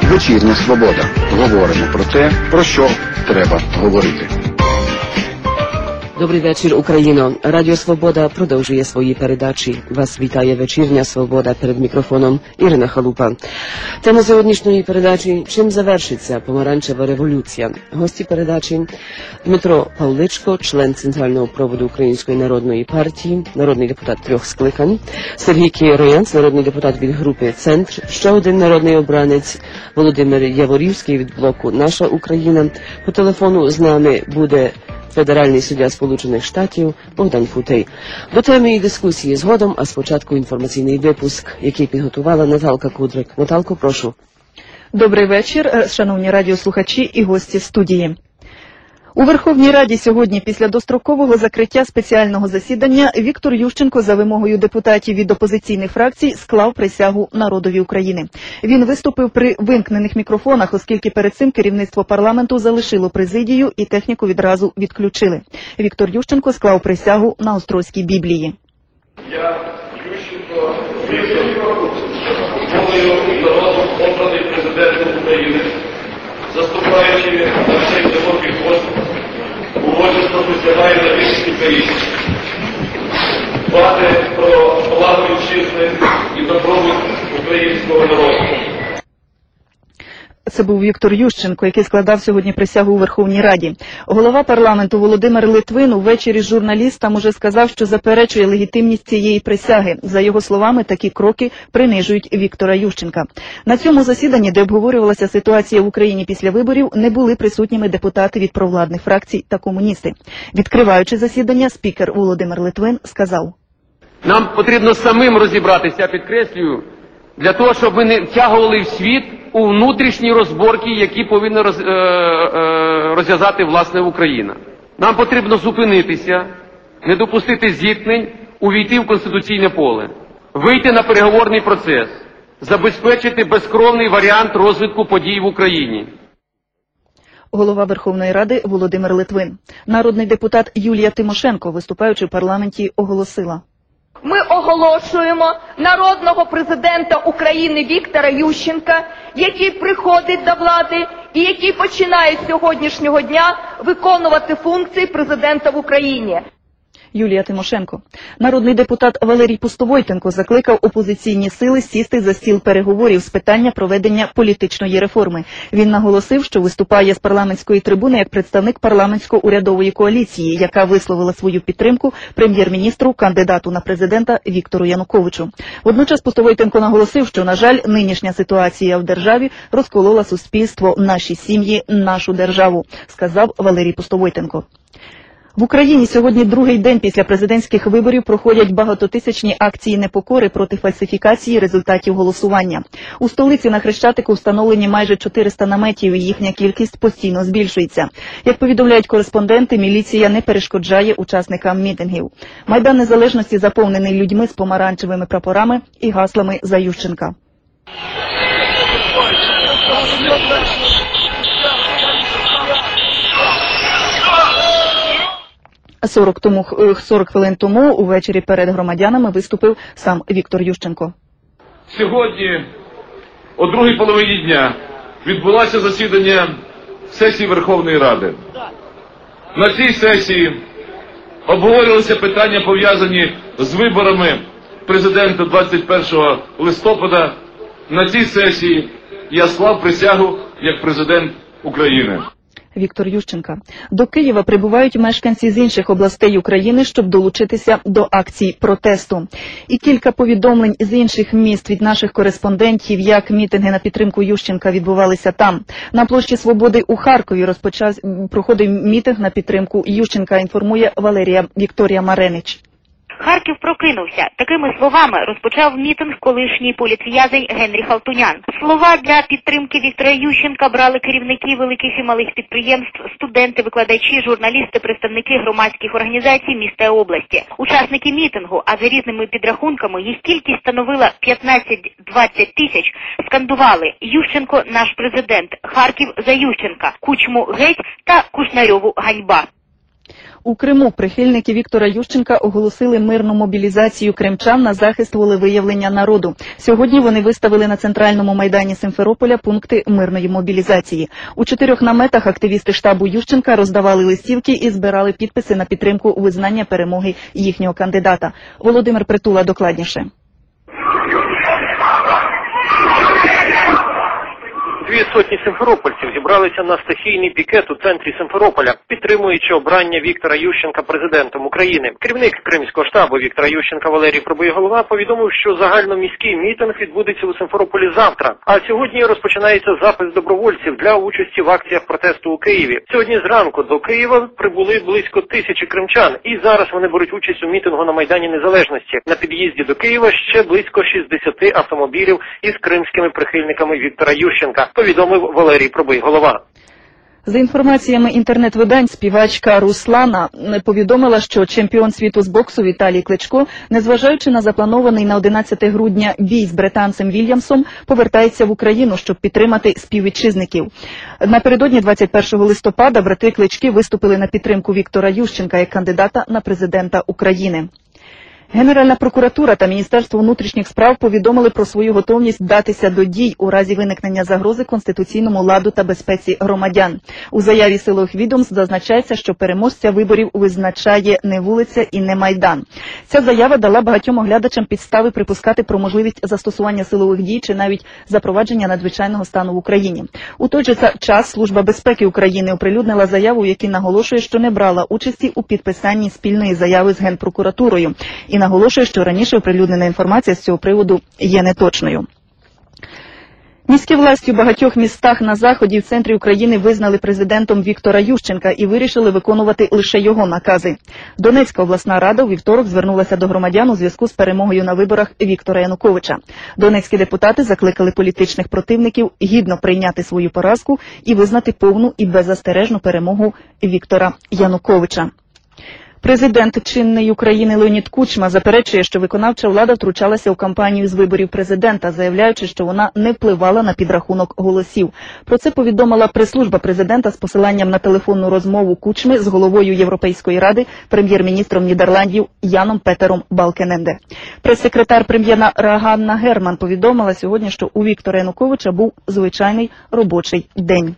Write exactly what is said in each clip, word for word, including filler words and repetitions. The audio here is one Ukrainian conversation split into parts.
Вечірня Свобода. Говоримо про те, про що треба говорити. Добрий вечір, Україно. Радіо Свобода продовжує свої передачі. Вас вітає Вечірня Свобода, перед мікрофоном Ірина Халупа. Тема сьогоднішньої передачі – чим завершиться помаранчева революція. Гості передачі – Дмитро Павличко, член Центрального проводу Української народної партії, народний депутат трьох скликань, Сергій Кіроянц, народний депутат від групи «Центр», ще один народний обранець Володимир Яворівський від блоку «Наша Україна». По телефону з нами буде федеральний суддя Сполучених Штатів Богдан Футей. До теми і дискусії згодом, а спочатку інформаційний випуск, який підготувала Наталка Кудрик. Наталко, прошу. Добрий вечір, шановні радіослухачі і гості студії. У Верховній Раді сьогодні після дострокового закриття спеціального засідання Віктор Ющенко за вимогою депутатів від опозиційних фракцій склав присягу народові України. Він виступив при вимкнених мікрофонах, оскільки перед цим керівництво парламенту залишило президію і техніку відразу відключили. Віктор Ющенко склав присягу на Острозькій Біблії. Я, Ющенко, волею народу обраний президентом України, заступаючи на цей глибокий пост, урочисто присягаю на вічність України, дбати про благо вітчизни і добробут українського народу. Це був Віктор Ющенко, який складав сьогодні присягу у Верховній Раді. Голова парламенту Володимир Литвин увечері журналістам уже сказав, що заперечує легітимність цієї присяги. За його словами, такі кроки принижують Віктора Ющенка. На цьому засіданні, де обговорювалася ситуація в Україні після виборів, не були присутніми депутати від провладних фракцій та комуністи. Відкриваючи засідання, спікер Володимир Литвин сказав: нам потрібно самим розібратися, підкреслюю, для того, щоб ми не втягували в світ у внутрішні розборки, які повинна роз, е, е, розв'язати, власне, Україна. Нам потрібно зупинитися, не допустити зіткнень, увійти в конституційне поле, вийти на переговорний процес, забезпечити безкровний варіант розвитку подій в Україні. Голова Верховної Ради Володимир Литвин. Народний депутат Юлія Тимошенко, виступаючи в парламенті, оголосила: ми оголошуємо народного президента України Віктора Ющенка, який приходить до влади і який починає з сьогоднішнього дня виконувати функції президента в Україні. Юлія Тимошенко. Народний депутат Валерій Пустовойтенко закликав опозиційні сили сісти за стіл переговорів з питання проведення політичної реформи. Він наголосив, що виступає з парламентської трибуни як представник парламентсько-урядової коаліції, яка висловила свою підтримку прем'єр-міністру, кандидату на президента Віктору Януковичу. Водночас Пустовойтенко наголосив, що, на жаль, нинішня ситуація в державі розколола суспільство, наші сім'ї, нашу державу, сказав Валерій Пустовойтенко. В Україні сьогодні другий день після президентських виборів проходять багатотисячні акції непокори проти фальсифікації результатів голосування. У столиці на Хрещатику встановлені майже чотириста наметів, і їхня кількість постійно збільшується. Як повідомляють кореспонденти, міліція не перешкоджає учасникам мітингів. Майдан Незалежності заповнений людьми з помаранчевими прапорами і гаслами за Ющенка. сорок, тому, сорок хвилин тому увечері перед громадянами виступив сам Віктор Ющенко. Сьогодні, о другій половині дня, відбулося засідання сесії Верховної Ради. На цій сесії обговорювалися питання, пов'язані з виборами президента двадцять першого листопада. На цій сесії я склав присягу як президент України. Віктор Ющенко. До Києва прибувають мешканці з інших областей України, щоб долучитися до акцій протесту. І кілька повідомлень з інших міст від наших кореспондентів, як мітинги на підтримку Ющенка відбувалися там. На площі Свободи у Харкові розпочав, проходив мітинг на підтримку Ющенка, інформує Валерія Вікторія Маренич. Харків прокинувся. Такими словами розпочав мітинг колишній політв'язень Генріх Алтунян. Слова для підтримки Віктора Ющенка брали керівники великих і малих підприємств, студенти, викладачі, журналісти, представники громадських організацій міста і області. Учасники мітингу, а за різними підрахунками їх кількість становила п'ятнадцять-двадцять тисяч, скандували: «Ющенко – наш президент», «Харків за Ющенка», «Кучму геть» та «Кушнарьову ганьба». У Криму прихильники Віктора Ющенка оголосили мирну мобілізацію кримчан на захист волевиявлення народу. Сьогодні вони виставили на центральному майдані Симферополя пункти мирної мобілізації. У чотирьох наметах активісти штабу Ющенка роздавали листівки і збирали підписи на підтримку визнання перемоги їхнього кандидата. Володимир Притула докладніше. Дві сотні симферопольців зібралися на стихійний пікет у центрі Симферополя, підтримуючи обрання Віктора Ющенка президентом України. Керівник Кримського штабу Віктора Ющенка Валерій Пробоєголова повідомив, що загальноміський мітинг відбудеться у Симферополі завтра. А сьогодні розпочинається запис добровольців для участі в акціях протесту у Києві. Сьогодні зранку до Києва прибули близько тисячі кримчан, і зараз вони беруть участь у мітингу на Майдані Незалежності. На під'їзді до Києва ще близько шістдесят автомобілів із кримськими прихильниками Віктора Ющенка, повідомив Валерій Пробоєголова. За інформаціями інтернет-видань, співачка Руслана повідомила, що чемпіон світу з боксу Віталій Кличко, незважаючи на запланований на одинадцяте грудня бій з британцем Вільямсом, повертається в Україну, щоб підтримати співвітчизників. Напередодні двадцять першого листопада брати Клички виступили на підтримку Віктора Ющенка як кандидата на президента України. Генеральна прокуратура та Міністерство внутрішніх справ повідомили про свою готовність вдатися до дій у разі виникнення загрози конституційному ладу та безпеці громадян. У заяві силових відомств зазначається, що переможця виборів визначає не вулиця і не Майдан. Ця заява дала багатьом оглядачам підстави припускати про можливість застосування силових дій чи навіть запровадження надзвичайного стану в Україні. У той же час Служба безпеки України оприлюднила заяву, в якій наголошує, що не брала участі у підписанні спільної заяви з Генпрокуратурою. І наголошує, що раніше оприлюднена інформація з цього приводу є неточною. Міські власті у багатьох містах на Заході і в центрі України визнали президентом Віктора Ющенка і вирішили виконувати лише його накази. Донецька обласна рада у вівторок звернулася до громадян у зв'язку з перемогою на виборах Віктора Януковича. Донецькі депутати закликали політичних противників гідно прийняти свою поразку і визнати повну і беззастережну перемогу Віктора Януковича. Президент чинної України Леонід Кучма заперечує, що виконавча влада втручалася у кампанію з виборів президента, заявляючи, що вона не впливала на підрахунок голосів. Про це повідомила прес-служба президента з посиланням на телефонну розмову Кучми з головою Європейської ради, прем'єр-міністром Нідерландів Яном Петером Балкененде. Прес-секретар прем'єра Ганна Герман повідомила сьогодні, що у Віктора Януковича був звичайний робочий день.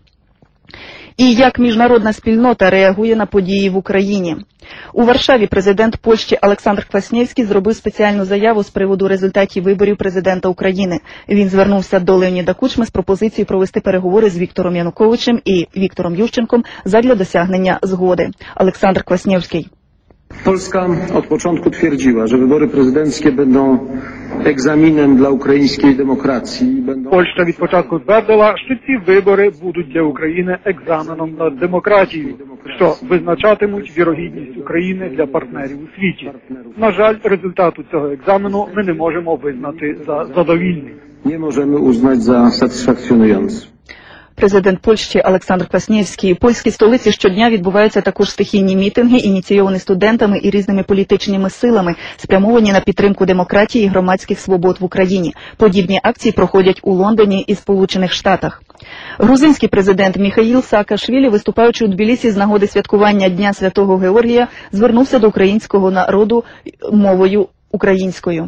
І як міжнародна спільнота реагує на події в Україні. У Варшаві президент Польщі Олександр Кваснєвський зробив спеціальну заяву з приводу результатів виборів президента України. Він звернувся до Леоніда Кучми з пропозицією провести переговори з Віктором Януковичем і Віктором Ющенком задля досягнення згоди. Олександр Кваснєвський. Polska od początku twierdziła, że wybory prezydenckie będą egzaminem dla ukraińskiej demokracji. Będą... Польща від початку твердила, що ці вибори будуть для України екзаменом на демократію, що визначатимуть вірогідність України для партнерів у світі. На жаль, результату цього екзамену ми не можемо визнати за задовільний. Nie możemy uznać za satysfakcjonujący. Президент Польщі Олександр Кваснєвський. У польській столиці щодня відбуваються також стихійні мітинги, ініційовані студентами і різними політичними силами, спрямовані на підтримку демократії і громадських свобод в Україні. Подібні акції проходять у Лондоні і Сполучених Штатах. Грузинський президент Міхаїл Саакашвілі, виступаючи у Тбілісі з нагоди святкування Дня Святого Георгія, звернувся до українського народу мовою українською.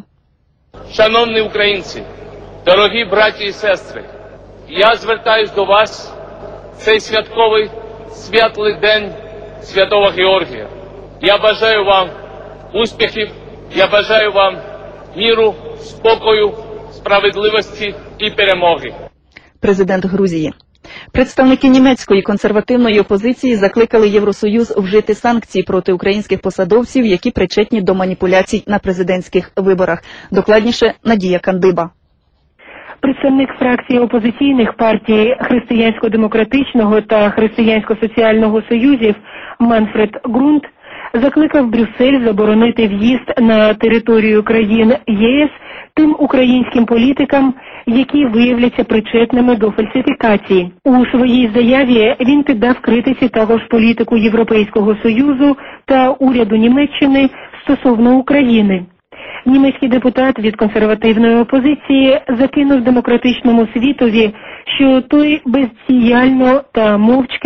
Шановні українці, дорогі браті і сестри, я звертаюсь до вас в цей святковий святлий день Святого Георгія. Я бажаю вам успіхів, я бажаю вам миру, спокою, справедливості і перемоги. Президент Грузії. Представники німецької консервативної опозиції закликали Євросоюз вжити санкції проти українських посадовців, які причетні до маніпуляцій на президентських виборах. Докладніше Надія Кандиба. Представник фракції опозиційних партій Християнсько-демократичного та Християнсько-соціального союзів Манфред Грунт закликав Брюссель заборонити в'їзд на територію країн ЄС тим українським політикам, які виявляться причетними до фальсифікації. У своїй заяві він піддав критиці також політику Європейського Союзу та уряду Німеччини стосовно України. Німецький депутат від консервативної опозиції закинув демократичному світові, що той бездіяльно та мовчки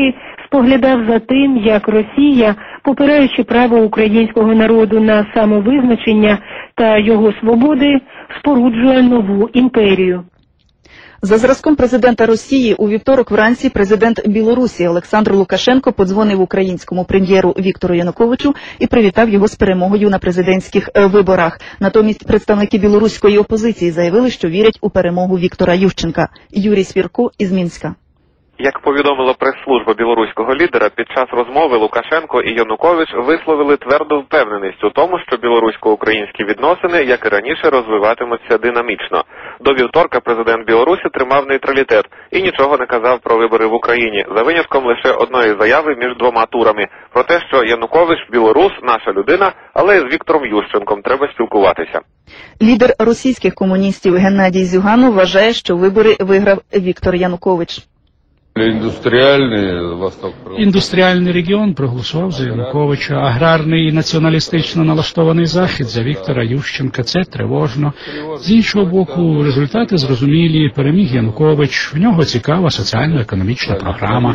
споглядав за тим, як Росія, попираючи право українського народу на самовизначення та його свободи, споруджує нову імперію. За зразком президента Росії у вівторок вранці президент Білорусі Олександр Лукашенко подзвонив українському прем'єру Віктору Януковичу і привітав його з перемогою на президентських виборах. Натомість представники білоруської опозиції заявили, що вірять у перемогу Віктора Ющенка. Юрій Свірко із Мінська. Як повідомила прес-служба білоруського лідера, під час розмови Лукашенко і Янукович висловили тверду впевненість у тому, що білорусько-українські відносини, як і раніше, розвиватимуться динамічно. До вівторка президент Білорусі тримав нейтралітет і нічого не казав про вибори в Україні, за винятком лише одної заяви між двома турами про те, що Янукович – білорус, наша людина, але з Віктором Ющенком треба спілкуватися. Лідер російських комуністів Геннадій Зюганов вважає, що вибори виграв Віктор Янукович. Індустріальний Восток. Індустріальний регіон проголосував за Януковича, аграрний і націоналістично налаштований Захід за Віктора Ющенка. Це тривожно. З іншого боку, результати зрозумілі. Переміг Янукович, в нього цікава соціально-економічна програма.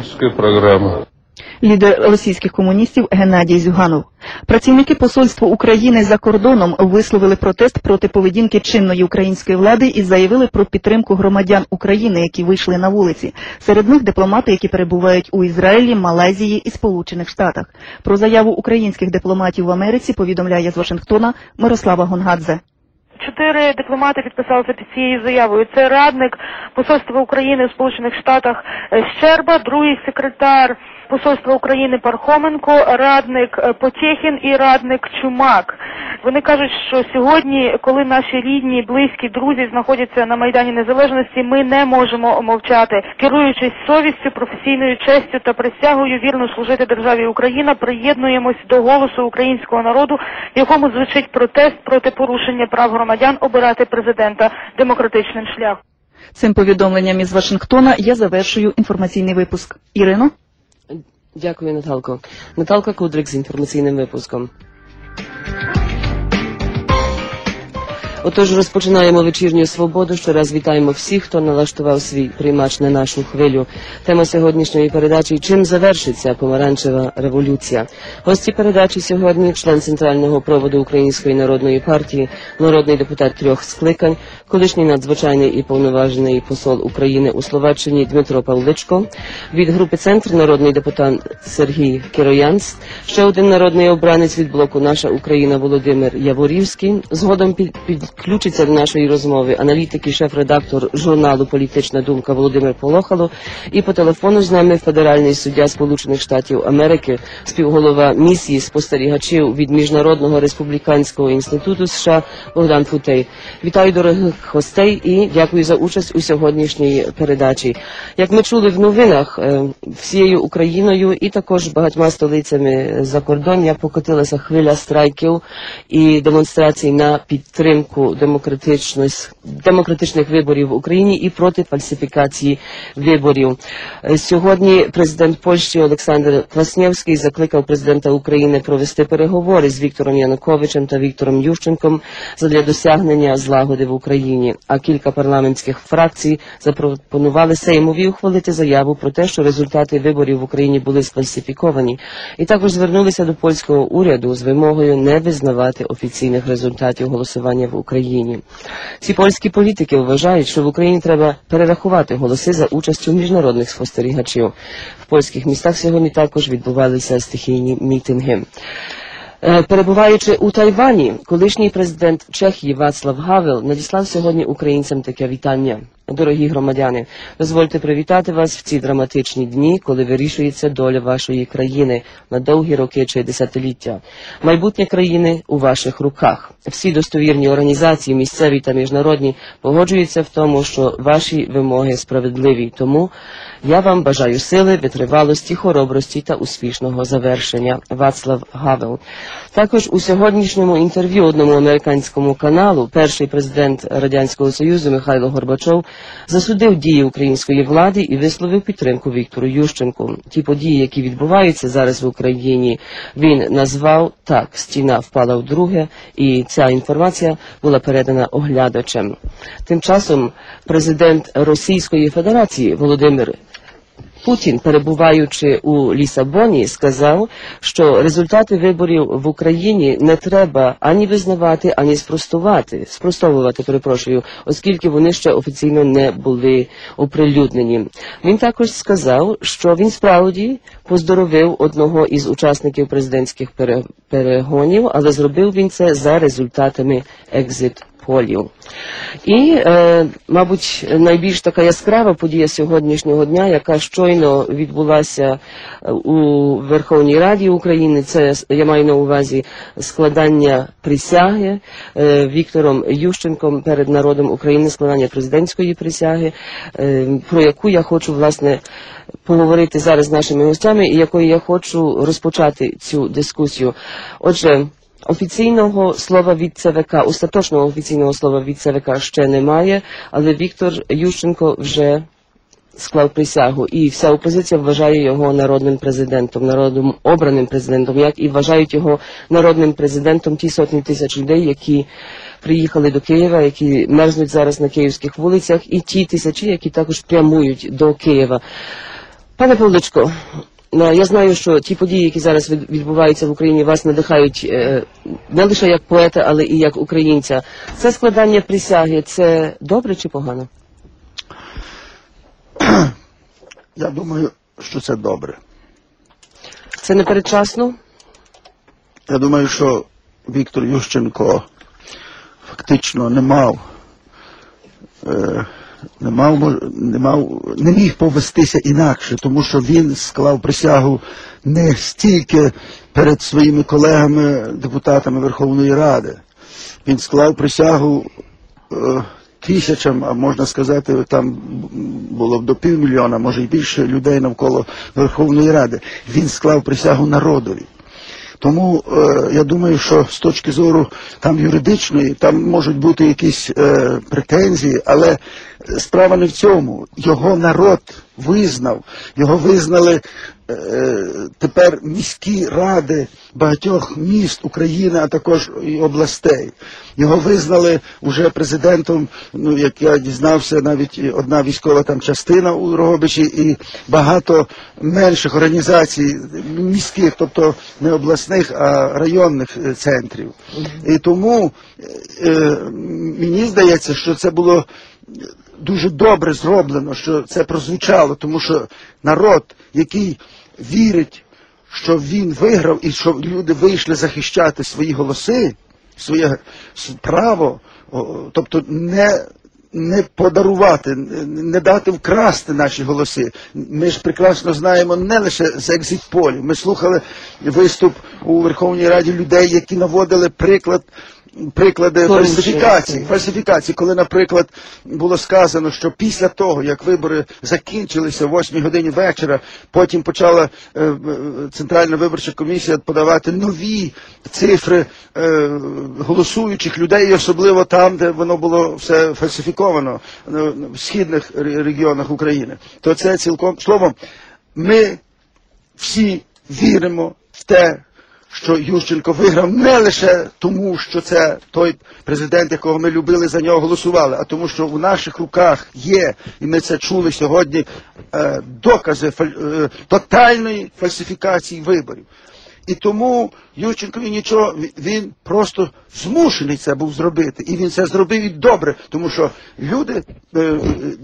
Лідер російських комуністів Геннадій Зюганов. Працівники посольства України за кордоном висловили протест проти поведінки чинної української влади і заявили про підтримку громадян України, які вийшли на вулиці. Серед них дипломати, які перебувають у Ізраїлі, Малайзії і Сполучених Штатах. Про заяву українських дипломатів в Америці повідомляє з Вашингтона Мирослава Гонгадзе. Чотири дипломати підписалися під цією заявою. Це радник посольства України у Сполучених Штатах Щерба, другий секретар посольства України Пархоменко, радник Потєхін і радник Чумак. Вони кажуть, що сьогодні, коли наші рідні, близькі, друзі знаходяться на Майдані Незалежності, ми не можемо мовчати. Керуючись совістю, професійною честю та присягою вірно служити державі Україна, приєднуємось до голосу українського народу, в якому звучить протест проти порушення прав громадян обирати президента демократичним шляхом. Цим повідомленням із Вашингтона я завершую інформаційний випуск. Ірино? Дякую, Наталко. Наталка Кудрик з інформаційним випуском. Отож, розпочинаємо вечірню свободу. Ще раз вітаємо всіх, хто налаштував свій приймач на нашу хвилю. Тема сьогоднішньої передачі – чим завершиться помаранчева революція. Гості передачі сьогодні – член Центрального проводу Української народної партії, народний депутат трьох скликань, колишній надзвичайний і повноважений посол України у Словаччині Дмитро Павличко, від групи «Центр» народний депутат Сергій Кіроянц, ще один народний обранець від блоку «Наша Україна» Володимир Яворівський, згодом під, під включиться до нашої розмови аналітик і шеф-редактор журналу «Політична думка» Володимир Полохало, і по телефону з нами федеральний суддя Сполучених Штатів Америки, співголова місії спостерігачів від Міжнародного республіканського інституту США Богдан Футей. Вітаю дорогих гостей і дякую за участь у сьогоднішній передачі. Як ми чули в новинах, всією Україною і також багатьма столицями закордоння покотилася хвиля страйків і демонстрацій на підтримку демократичних, демократичних виборів в Україні і проти фальсифікації виборів. Сьогодні президент Польщі Олександр Кваснєвський закликав президента України провести переговори з Віктором Януковичем та Віктором Ющенком задля досягнення злагоди в Україні. А кілька парламентських фракцій запропонували Сеймові ухвалити заяву про те, що результати виборів в Україні були сфальсифіковані. І також звернулися до польського уряду з вимогою не визнавати офіційних результатів голосування в Україні. Ці польські політики вважають, що в Україні треба перерахувати голоси за участю міжнародних спостерігачів. В польських містах сьогодні також відбувалися стихійні мітинги. Перебуваючи у Тайвані, колишній президент Чехії Вацлав Гавел надіслав сьогодні українцям таке вітання. Дорогі громадяни, дозвольте привітати вас в ці драматичні дні, коли вирішується доля вашої країни на довгі роки чи десятиліття. Майбутнє країни у ваших руках. Всі достовірні організації, місцеві та міжнародні, погоджуються в тому, що ваші вимоги справедливі. Тому я вам бажаю сили, витривалості, хоробрості та успішного завершення. Вацлав Гавел. Також у сьогоднішньому інтерв'ю одному американському каналу перший президент Радянського Союзу Михайло Горбачов засудив дії української влади і висловив підтримку Віктору Ющенку. Ті події, які відбуваються зараз в Україні, він назвав так: стіна впала вдруге, і ця інформація була передана оглядачем. Тим часом президент Російської Федерації Володимир Путін, перебуваючи у Лісабоні, сказав, що результати виборів в Україні не треба ані визнавати, ані спростувати, спростовувати, перепрошую, оскільки вони ще офіційно не були оприлюднені. Він також сказав, що він справді поздоровив одного із учасників президентських перегонів, але зробив він це за результатами екзит-полів. І, е, мабуть, найбільш така яскрава подія сьогоднішнього дня, яка щойно відбулася у Верховній Раді України, це, я маю на увазі, складання присяги е, Віктором Ющенком перед народом України, складання президентської присяги, е, про яку я хочу, власне, поговорити зараз з нашими гостями і якою я хочу розпочати цю дискусію. Отже, офіційного слова від ЦВК, остаточного офіційного слова від ЦВК ще немає, але Віктор Ющенко вже склав присягу, і вся опозиція вважає його народним президентом, народом обраним президентом, як і вважають його народним президентом ті сотні тисяч людей, які приїхали до Києва, які мерзнуть зараз на київських вулицях, і ті тисячі, які також прямують до Києва. Пане Павличко, я знаю, що ті події, які зараз відбуваються в Україні, вас надихають не лише як поета, але і як українця. Це складання присяги, це добре чи погано? Я думаю, що це добре. Це не передчасно? Я думаю, що Віктор Ющенко фактично не мав, е, не мав, не мав, не міг повестися інакше, тому що він склав присягу не стільки перед своїми колегами, депутатами Верховної Ради. Він склав присягу е, тисячам, а можна сказати, там було б до півмільйона, може і більше людей навколо Верховної Ради. Він склав присягу народові. Тому е, я думаю, що з точки зору там юридичної, там можуть бути якісь е, претензії, але справа не в цьому. Його народ визнав, його визнали е, тепер міські ради багатьох міст України, а також і областей. Його визнали уже президентом, ну, як я дізнався, навіть одна військова там частина у Дрогобичі і багато менших організацій міських, тобто не обласних, а районних центрів. І тому е, мені здається, що це було дуже добре зроблено, що це прозвучало, тому що народ, який вірить, що він виграв і що люди вийшли захищати свої голоси, своє право, тобто не, не подарувати, не дати вкрасти наші голоси. Ми ж прекрасно знаємо не лише з екзит-полів. Ми слухали виступ у Верховній Раді людей, які наводили приклад приклади фальсифікації, фальсифікації, коли, наприклад, було сказано, що після того, як вибори закінчилися о восьмій годині вечора, потім почала е, Центральна виборча комісія подавати нові цифри е, голосуючих людей, і особливо там, де воно було все фальсифіковано, е, в східних регіонах України. То це цілком, словом, ми всі віримо в те, що Ющенко виграв не лише тому, що це той президент, якого ми любили, за нього голосували, а тому, що у наших руках є, і ми це чули сьогодні, докази тотальної фальсифікації виборів. І тому Ющенкові нічого, він просто змушений це був зробити. І він це зробив і добре, тому що люди е, е,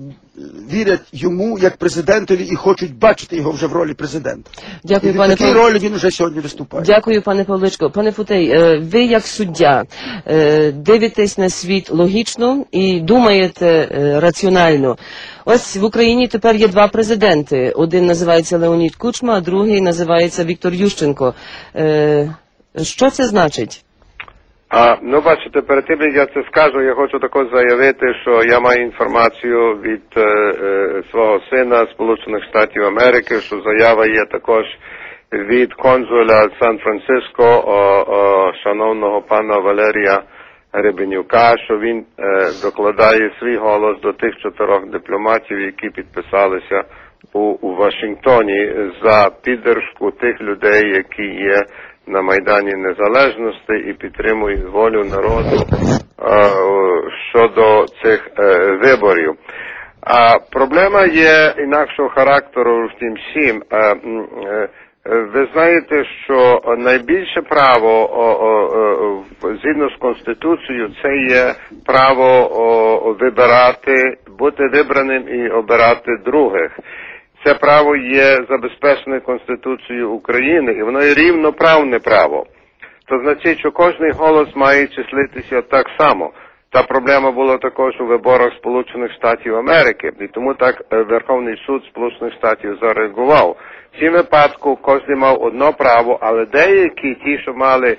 вірять йому як президентові і хочуть бачити його вже в ролі президента. Дякую, і в пане такій Пав... ролі він вже сьогодні виступає. Дякую, пане Павличко. Пане Футей, ви як суддя дивитесь на світ логічно і думаєте раціонально. Ось в Україні тепер є два президенти. Один називається Леонід Кучма, а другий називається Віктор Ющенко. Що це значить? А, ну, бачите, перед тим, як я це скажу, я хочу також заявити, що я маю інформацію від е, е, свого сина Сполучених Штатів Америки, що заява є також від консула Сан-Франциско, о, о, шановного пана Валерія Гребенюка, що він е, докладає свій голос до тих чотирьох дипломатів, які підписалися у, у Вашингтоні за підтримку тих людей, які є на Майдані Незалежності і підтримують волю народу е, щодо цих е, виборів. А проблема є інакшого характеру в тім всім. Ви знаєте, що найбільше право згідно з Конституцією це є право вибирати, бути вибраним і обирати других. Це право є забезпечене Конституцією України, і воно є рівноправне право. То значить, що кожний голос має числитися так само. Та проблема була також у виборах Сполучених Штатів Америки, і тому так Верховний суд Сполучених Штатів зареагував. В цьому випадку кожен мав одно право, але деякі, ті, що мали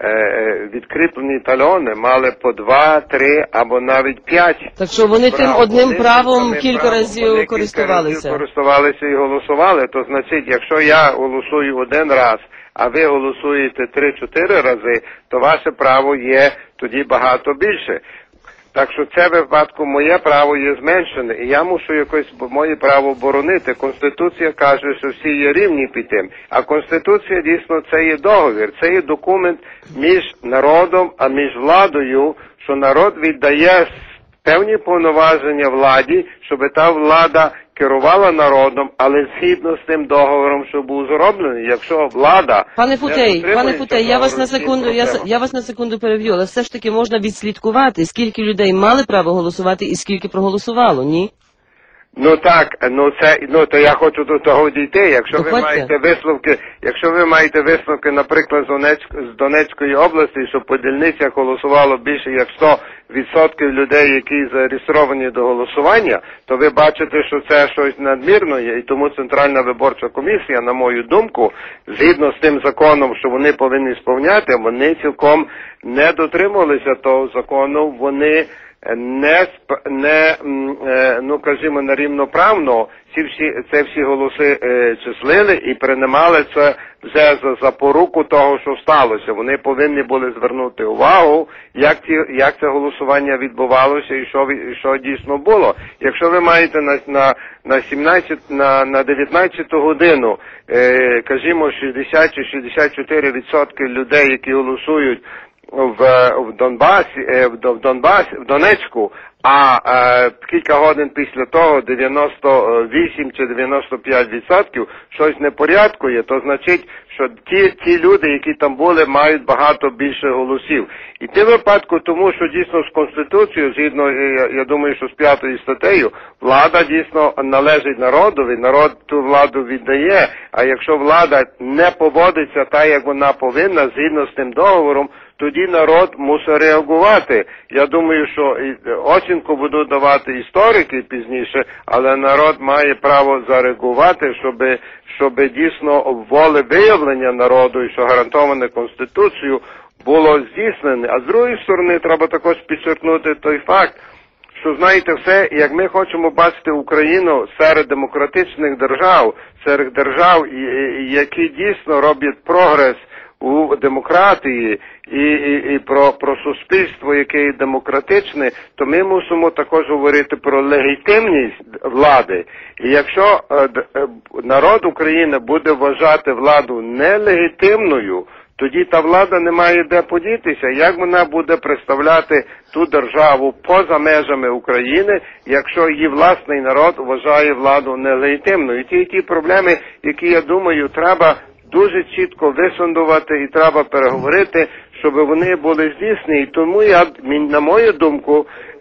е, відкріплені талони, мали по два, три або навіть п'ять. Так що вони прав. тим одним вони правом тим кілька правом, разів вони користувалися. Кілька разів користувалися і голосували. То значить, якщо я голосую один раз, а ви голосуєте три-чотири рази, то ваше право є тоді багато більше. Так що це в випадку моє право є зменшене, і я мушу якось моє право боронити. Конституція каже, що всі є рівні під тим. А Конституція дійсно це є договір, це є документ між народом, а між владою, що народ віддає певні повноваження владі, щоб та влада керувала народом, але згідно з тим договором, що був зроблений. Якщо влада Пане Футей, не пане Футей, я вас на договору, секунду, я, с- я вас на секунду переб'ю, але все ж таки можна відслідкувати, скільки людей мали право голосувати і скільки проголосувало, ні? Ну так, ну це, ну то я хочу до того дійти. Якщо Доходьте. ви маєте висновки, якщо ви маєте висновки, наприклад, з, Донецьк, з Донецької області, що по дільницях голосувало більше як сто відсотків людей, які зареєстровані до голосування, то ви бачите, що це щось надмірно є, і тому Центральна виборча комісія, на мою думку, згідно з тим законом, що вони повинні сповняти, вони цілком не дотримувалися того закону, вони не, не ну, кажімо, нерівноправно ці всі, це всі голоси е, числили і приймали це вже за запоруку того, що сталося. Вони повинні були звернути увагу, як, ці, як це голосування відбувалося і що, і що дійсно було. Якщо ви маєте на, на, на, сімнадцять, на, на дев'ятнадцяту годину, е, кажімо, шістдесят чи шістдесят чотири відсотки людей, які голосують в, в Донбасі, в Донбасі, в Донецьку, а е, кілька годин після того дев'яносто вісім чи дев'яносто п'ять відсотків щось непорядку є, то значить, що ті, ті люди, які там були, мають багато більше голосів. І в випадку тому, що дійсно з Конституцією, згідно, я, я думаю, що з п'ятою статтею, влада дійсно належить народові, народ ту владу віддає, а якщо влада не поводиться так, як вона повинна, згідно з тим договором, тоді народ мусить реагувати. Я думаю, що оцінку будуть давати історики пізніше, але народ має право зареагувати, щоб, щоб дійсно волевиявлення народу, і що гарантоване Конституцією, було здійснене. А з другої сторони, треба також підчеркнути той факт, що, знаєте, все, як ми хочемо бачити Україну серед демократичних держав, серед держав, які дійсно роблять прогрес у демократії і, і, і про, про суспільство, яке є демократичне, то ми мусимо також говорити про легітимність влади. І якщо е, е, народ України буде вважати владу нелегітимною, тоді та влада не має де подітися. Як вона буде представляти ту державу поза межами України, якщо її власний народ вважає владу нелегітимною? І ті, ті проблеми, які, я думаю, треба дуже чітко висондувати і треба переговорити, щоб вони були здійснені. І тому, я, на мою думку,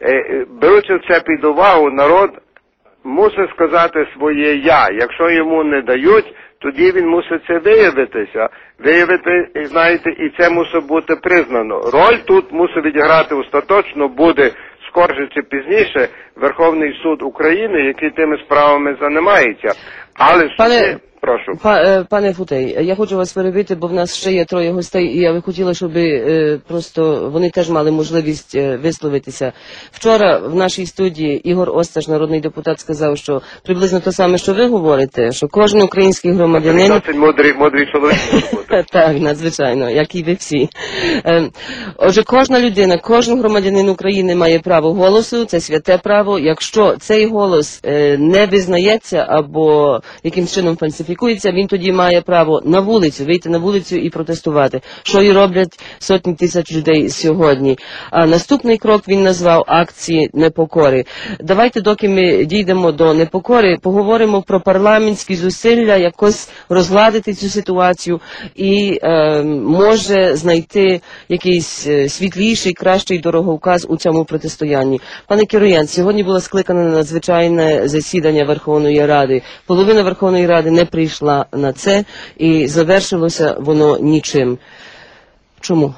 беручи це під увагу, народ мусить сказати своє «я». Якщо йому не дають, тоді він мусить це виявитися. Виявити, знаєте, і це мусить бути признано. Роль тут мусить відіграти остаточно буде, скорше чи пізніше, Верховний суд України, який тими справами займається. Але Пане... Прошу. Пане Футей, я хочу вас перебити, бо в нас ще є троє гостей, і я би хотіла, щоб е, просто вони теж мали можливість е, висловитися. Вчора в нашій студії Ігор Осташ, народний депутат, сказав, що приблизно те саме, що ви говорите, що кожен український громадянин... Досить мудрий, мудрий чоловік. Так, надзвичайно, як і ви всі. Е, отже, кожна людина, кожен громадянин України має право голосу, це святе право. Якщо цей голос е, не визнається або якимсь чином фальсифікується, фальсифікується, він тоді має право на вулицю, вийти на вулицю і протестувати, що і роблять сотні тисяч людей сьогодні. А наступний крок він назвав акції непокори. Давайте, доки ми дійдемо до непокори, поговоримо про парламентські зусилля якось розгладити цю ситуацію і е, може знайти якийсь світліший, кращий дороговказ у цьому протистоянні. Пане Кироян, сьогодні було скликане надзвичайне засідання Верховної Ради. Половина Верховної Ради не прийшла на це і завершилося воно нічим. Чому?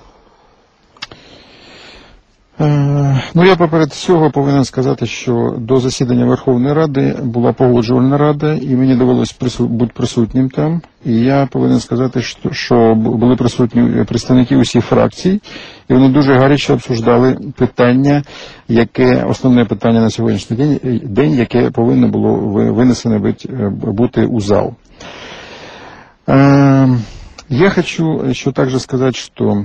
Ну, я поперед всього повинен сказати, що до засідання Верховної Ради була погоджувальна рада, і мені довелося прису... бути присутнім там. І я повинен сказати, що, що були присутні представники усіх фракцій, і вони дуже гаряче обсуждали питання, яке, основне питання на сьогоднішній день, день яке повинно було винесено бути, бути у зал. Я хочу еще также сказать, что,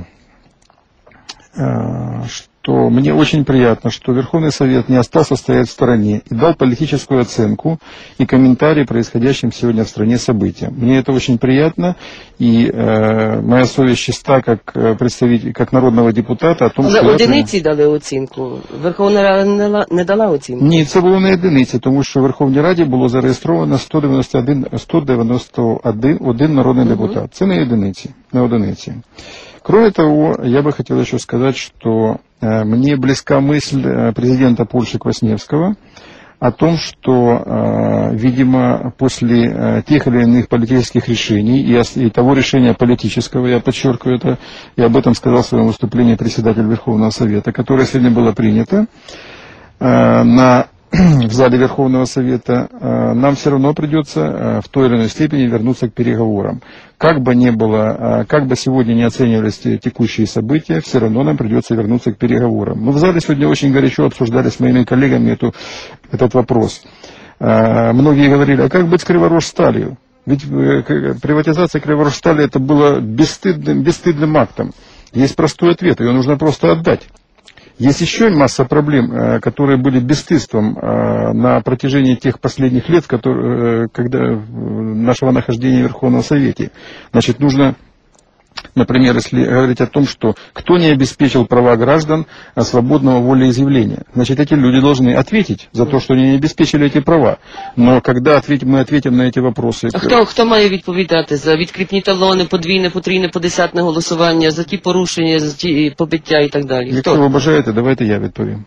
что мне очень приятно, что Верховный Совет не остался стоять в стороне и дал политическую оценку и комментарий происходящим сегодня в стране событиям. Мне это очень приятно, и э, моя совесть чиста как представитель, как народного депутата о том, Але що... одиниці я... дали оцінку. Верховна Рада не дала оцінку? Ні, це було не одиниці, тому що в Верховній Раді було зареєстровано сто дев'яносто один, сто дев'яносто один народний депутат. Це не одиниці, не одиниці. Кроме того, я бы хотел еще сказать, что э, мне близка мысль э, президента Польши Квасневского о том, что, э, видимо, после э, тех или иных политических решений и, и того решения политического, я подчеркиваю это, и об этом сказал в своем выступлении председатель Верховного Совета, которое сегодня было принято э, на в зале Верховного Совета, нам все равно придется в той или иной степени вернуться к переговорам. Как бы ни было, как бы сегодня не оценивались текущие события, все равно нам придется вернуться к переговорам. Мы в зале сегодня очень горячо обсуждали с моими коллегами эту, этот вопрос. Многие говорили, а как быть с Криворожсталью? Ведь приватизация Криворожстали это было бесстыдным, бесстыдным актом. Есть простой ответ, ее нужно просто отдать. Есть еще масса проблем, которые были бесстыдством на протяжении тех последних лет, которые, когда нашего нахождения в Верховном Совете. Значит, нужно, например, если говорить о том, что кто не обеспечил права граждан свободного волеизъявления, значит, эти люди должны ответить за то, что они не обеспечили эти права. Но когда ответим, мы ответим на эти вопросы... А хто, хто має відповідати за відкріпні талони, подвійне, потрійне, подесятне голосування, за ті порушення, за ті побиття і так далі? Якщо ви бажаєте, давайте я відповім.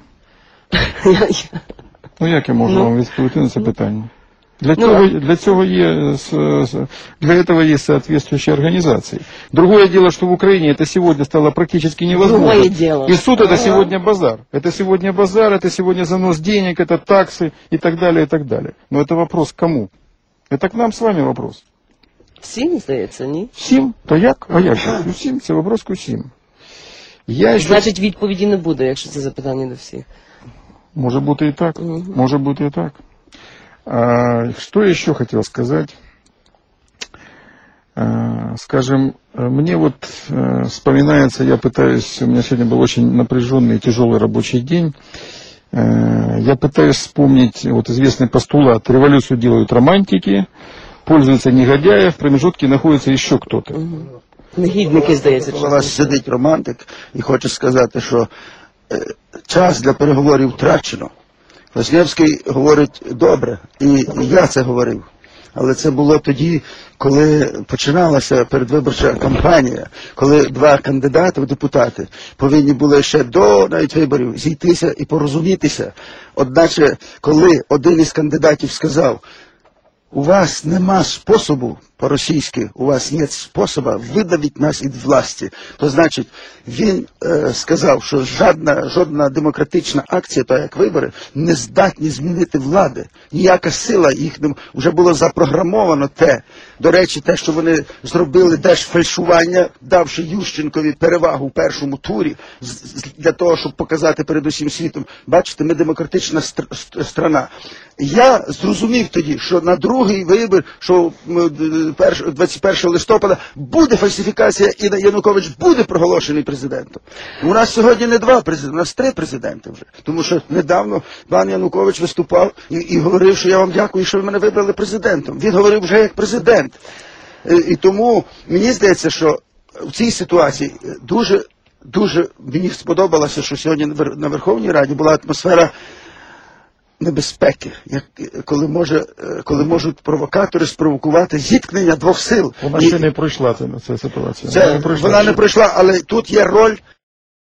Ну, як я можу ну, вам відповісти на це питання? Для, ну, цього, для, цього є, для этого есть соответствующие организации. Другое дело, что в Украине это сегодня стало практически невозможно. И суд это сегодня базар. Это сегодня базар, это сегодня занос денег, это таксы и так далее, и так далее. Но это вопрос к кому? Это к нам с вами вопрос. Всім, здається, ні? Всім? То як? А як же? Всім, це вопрос к усім. Я Значить, відповіді не буде, якщо це запитання до всіх. Може бути і так. Угу. Може бути і так. А, что я еще хотел сказать? А, скажем, мне вот а, вспоминается, я пытаюсь, у меня сегодня был очень напряженный и тяжелый рабочий день, а, я пытаюсь вспомнить вот известный постулат: революцию делают романтики, пользуются негодяи, в промежутке находится еще кто-то. Негідники, здається. У вас сидить романтик і хоче сказати, що е, час для переговорів втрачено. Квасневський говорить добре, і я це говорив. Але це було тоді, коли починалася передвиборча кампанія, коли два кандидати в депутати повинні були ще до навіть виборів зійтися і порозумітися. Одначе, коли один із кандидатів сказав, у вас нема способу, по-російськи, у вас нет способу видавити нас від власті, то значить, він е, сказав, що жодна, жодна демократична акція, то як вибори, не здатні змінити влади. Ніяка сила їх не... Вже було запрограмовано те. До речі, те, що вони зробили держфальшування, давши Ющенкові перевагу в першому турі, для того, щоб показати перед усім світом, бачите, ми демократична стр... страна. Я зрозумів тоді, що на другий вибір, що двадцять першого листопада буде фальсифікація і Янукович буде проголошений президентом. У нас сьогодні не два президенти, у нас три президенти вже. Тому що недавно пан Янукович виступав і, і говорив, що я вам дякую, що ви мене вибрали президентом. Він говорив вже як президент. І тому мені здається, що в цій ситуації дуже, дуже мені сподобалося, що сьогодні на Верховній Раді була атмосфера небезпеки, як, коли, може, коли можуть провокатори спровокувати зіткнення двох сил. Вона ще не пройшла ця, ця ситуація. Це, вона, не пройшла, вона не пройшла, але тут є роль